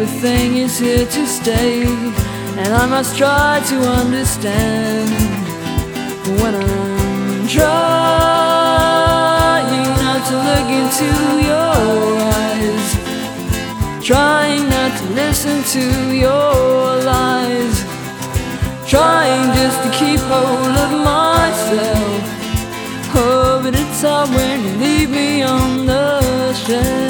everything is here to stay, and I must try to understand when I'm trying not to look into your eyes, trying not to listen to your lies, trying just to keep hold of myself. Oh, but it's hard when you leave me on the shelf.